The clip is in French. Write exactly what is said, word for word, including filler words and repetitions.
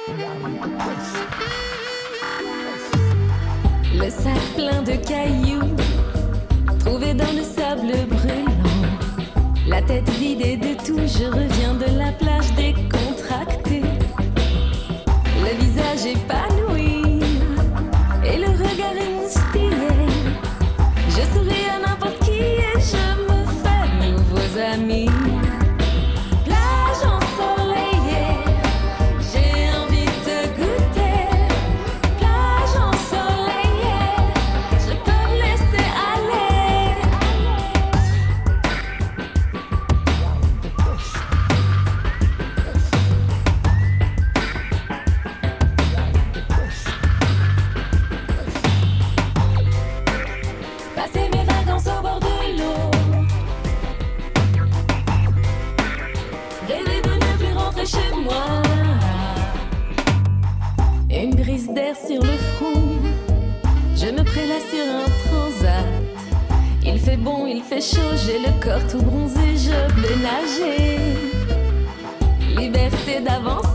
Le sac plein de cailloux, trouvé dans le sable brûlant. La tête vidée de tout, je reviens de la plage décontractée. Le visage épanoui et le regard émoustillé. Je souris à n'importe qui et je me fais nouveaux amis. Sur le front, je me prélasse sur un transat. Il fait bon, il fait chaud, j'ai le corps tout bronzé, je veux nager. Liberté d'avance